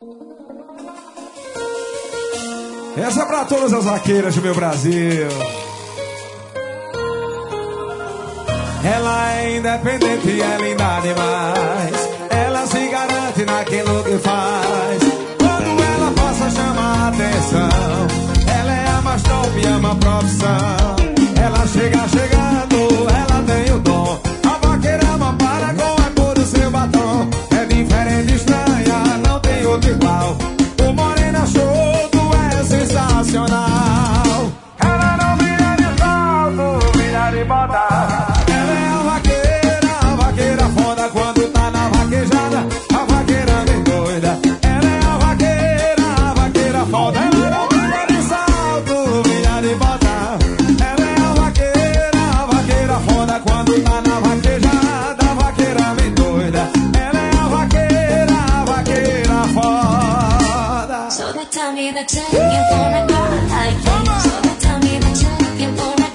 Essa é pra todas as vaqueiras do meu Brasil. Ela é independente e é linda demais. Ela se garante naquilo que faz. Quando ela passa, chama a atenção. Ela é a mais top e ama a profissão. Ela chega chegando, ela tem o dom. A vaqueira ama para com a cor do seu batom. É diferente, estranha, não tem outro igual. O Morena Show é sensacional. Ela não vira de salto, vira de bota. Ela é a vaqueira foda quando tá na vaquejada. A vaqueira bem doida. Ela é a vaqueira foda. Ela não vira de salto, vira de bota. Ela é a vaqueira foda quando tá na vaquejada. A vaqueira bem doida. Ela é a vaqueira foda. So they tell me that you're looking for a guy like me. So they tell me that you're looking for a